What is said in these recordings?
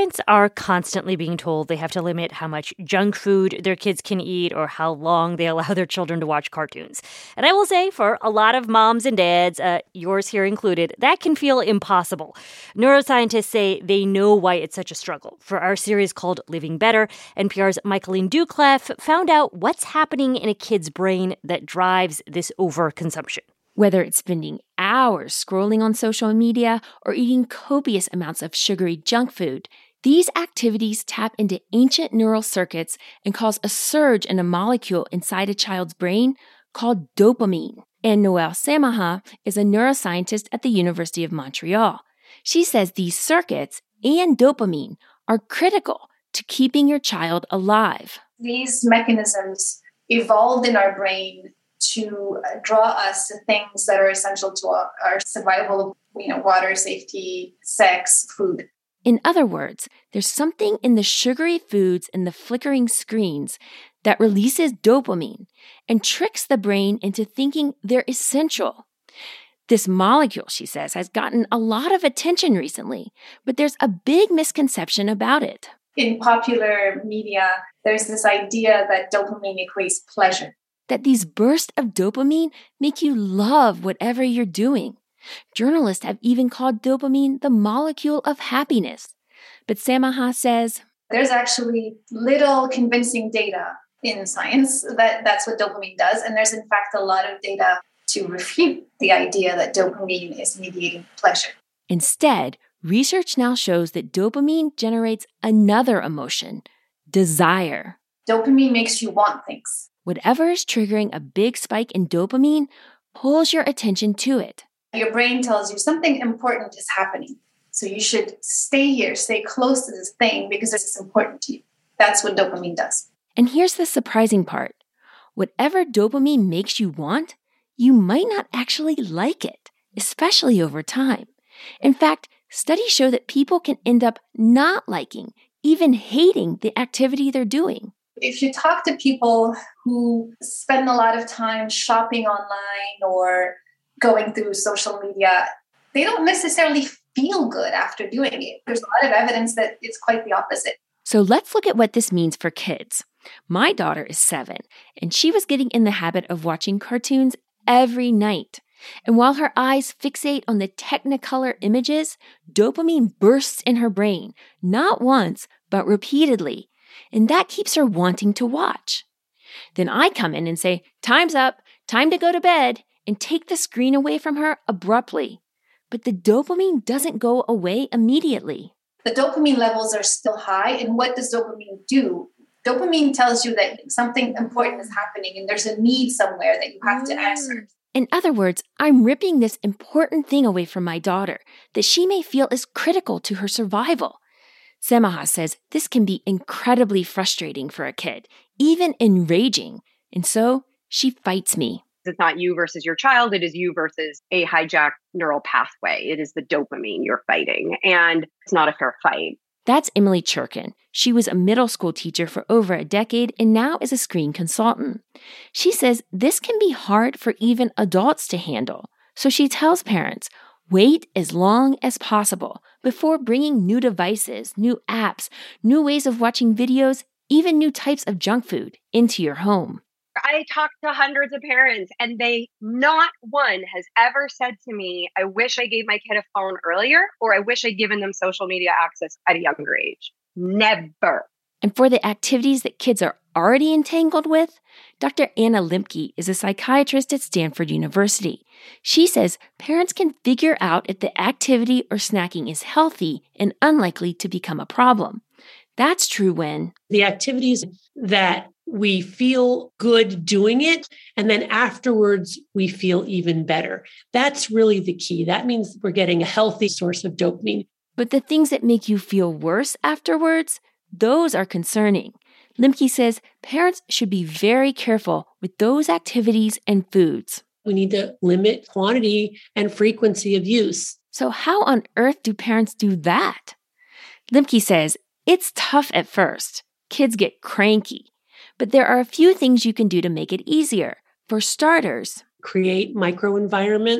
Parents are constantly being told they have to limit how much junk food their kids can eat or how long they allow their children to watch cartoons. And I will say, for a lot of moms and dads, yours here included, that can feel impossible. Neuroscientists say they know why it's such a struggle. For our series called Living Better, NPR's Michaeline Doucleff found out what's happening in a kid's brain that drives this overconsumption. Whether it's spending hours scrolling on social media or eating copious amounts of sugary junk food, these activities tap into ancient neural circuits and cause a surge in a molecule inside a child's brain called dopamine. And Noelle Samaha is a neuroscientist at the University of Montreal. She says these circuits and dopamine are critical to keeping your child alive. These mechanisms evolved in our brain to draw us to things that are essential to our survival, water, safety, sex, food. In other words, there's something in the sugary foods and the flickering screens that releases dopamine and tricks the brain into thinking they're essential. This molecule, she says, has gotten a lot of attention recently, but there's a big misconception about it. In popular media, there's this idea that dopamine equates pleasure. That these bursts of dopamine make you love whatever you're doing. Journalists have even called dopamine the molecule of happiness. But Samaha says, there's actually little convincing data in science that that's what dopamine does. And there's in fact a lot of data to refute the idea that dopamine is mediating pleasure. Instead, research now shows that dopamine generates another emotion, desire. Dopamine makes you want things. Whatever is triggering a big spike in dopamine pulls your attention to it. Your brain tells you something important is happening. So you should stay here, stay close to this thing because it's important to you. That's what dopamine does. And here's the surprising part. Whatever dopamine makes you want, you might not actually like it, especially over time. In fact, studies show that people can end up not liking, even hating the activity they're doing. If you talk to people who spend a lot of time shopping online or going through social media, they don't necessarily feel good after doing it. There's a lot of evidence that it's quite the opposite. So let's look at what this means for kids. My daughter is 7, and she was getting in the habit of watching cartoons every night. And while her eyes fixate on the Technicolor images, dopamine bursts in her brain, not once, but repeatedly. And that keeps her wanting to watch. Then I come in and say, time's up, time to go to bed, and take the screen away from her abruptly. But the dopamine doesn't go away immediately. The dopamine levels are still high. And what does dopamine do? Dopamine tells you that something important is happening and there's a need somewhere that you have to answer. In other words, I'm ripping this important thing away from my daughter that she may feel is critical to her survival. Samaha says this can be incredibly frustrating for a kid, even enraging. And so she fights me. It's not you versus your child. It is you versus a hijacked neural pathway. It is the dopamine you're fighting. And it's not a fair fight. That's Emily Churkin. She was a middle school teacher for over a decade and now is a screen consultant. She says this can be hard for even adults to handle. So she tells parents, wait as long as possible before bringing new devices, new apps, new ways of watching videos, even new types of junk food into your home. I talked to hundreds of parents and not one has ever said to me, I wish I gave my kid a phone earlier, or I wish I'd given them social media access at a younger age. Never. And for the activities that kids are already entangled with, Dr. Anna Limke is a psychiatrist at Stanford University. She says parents can figure out if the activity or snacking is healthy and unlikely to become a problem. That's true when the activities that we feel good doing it, and then afterwards we feel even better. That's really the key. That means we're getting a healthy source of dopamine. But the things that make you feel worse afterwards, those are concerning. Limke says parents should be very careful with those activities and foods. We need to limit quantity and frequency of use. So how on earth do parents do that? Limke says it's tough at first. Kids get cranky. But there are a few things you can do to make it easier. For starters, create microenvironments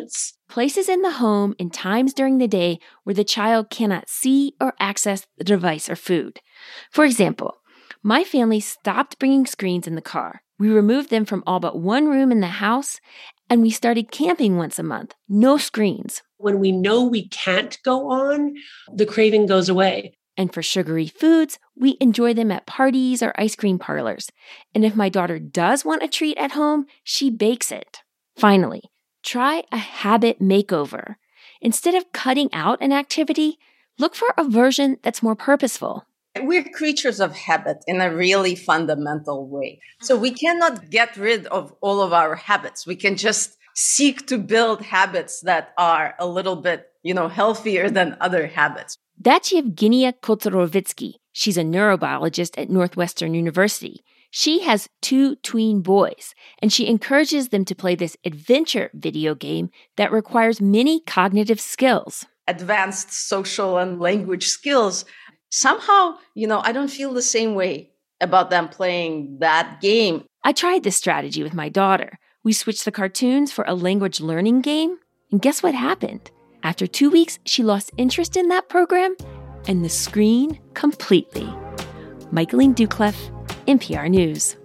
places in the home and times during the day where the child cannot see or access the device or food. For example, my family stopped bringing screens in the car. We removed them from all but one room in the house, and we started camping once a month. No screens. When we know we can't go on, the craving goes away. And for sugary foods, we enjoy them at parties or ice cream parlors. And if my daughter does want a treat at home, she bakes it. Finally, try a habit makeover. Instead of cutting out an activity, look for a version that's more purposeful. We're creatures of habit in a really fundamental way. So we cannot get rid of all of our habits. We can just seek to build habits that are a little bit, healthier than other habits. That's Yevgenia Kotorovitsky. She's a neurobiologist at Northwestern University. She has 2 tween boys, and she encourages them to play this adventure video game that requires many cognitive skills. Advanced social and language skills. Somehow, I don't feel the same way about them playing that game. I tried this strategy with my daughter. We switched the cartoons for a language learning game, and guess what happened? After 2 weeks, she lost interest in that program and the screen completely. Michaeline Doucleff, NPR News.